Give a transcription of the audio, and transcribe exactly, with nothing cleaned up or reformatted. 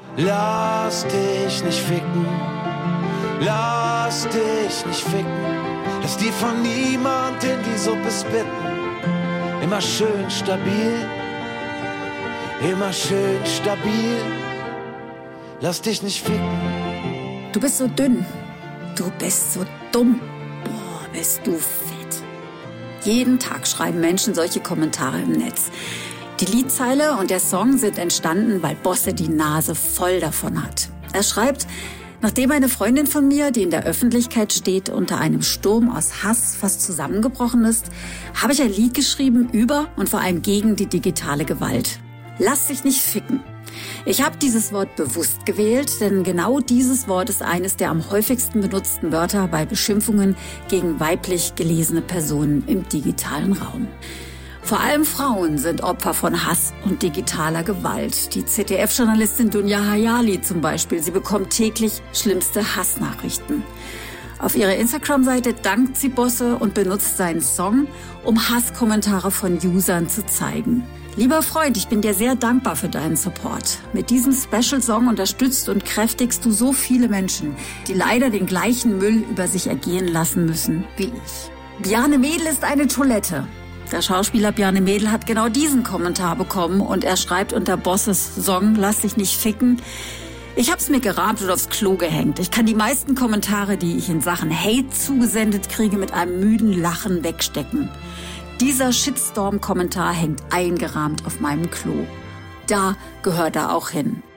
Lass dich nicht ficken, lass dich nicht ficken. Lass dir von niemand in die Suppe spitten. Immer schön stabil, immer schön stabil. Lass dich nicht ficken. Du bist so dünn, du bist so dumm. Boah, bist du fett. Jeden Tag schreiben Menschen solche Kommentare im Netz. Die Liedzeile und der Song sind entstanden, weil Bosse die Nase voll davon hat. Er schreibt: Nachdem eine Freundin von mir, die in der Öffentlichkeit steht, unter einem Sturm aus Hass fast zusammengebrochen ist, habe ich ein Lied geschrieben über und vor allem gegen die digitale Gewalt. Lass dich nicht ficken. Ich habe dieses Wort bewusst gewählt, denn genau dieses Wort ist eines der am häufigsten benutzten Wörter bei Beschimpfungen gegen weiblich gelesene Personen im digitalen Raum. Vor allem Frauen sind Opfer von Hass und digitaler Gewalt. Die Z D F-Journalistin Dunja Hayali zum Beispiel, sie bekommt täglich schlimmste Hassnachrichten. Auf ihrer Instagram-Seite dankt sie Bosse und benutzt seinen Song, um Hasskommentare von Usern zu zeigen. Lieber Freund, ich bin dir sehr dankbar für deinen Support. Mit diesem Special-Song unterstützt und kräftigst du so viele Menschen, die leider den gleichen Müll über sich ergehen lassen müssen wie ich. Bjarne Mädel ist eine Toilette. Der Schauspieler Bjarne Mädel hat genau diesen Kommentar bekommen und er schreibt unter Bosses Song Lass dich nicht ficken: Ich hab's mir gerahmt und aufs Klo gehängt. Ich kann die meisten Kommentare, die ich in Sachen Hate zugesendet kriege, mit einem müden Lachen wegstecken. Dieser Shitstorm-Kommentar hängt eingerahmt auf meinem Klo. Da gehört er auch hin.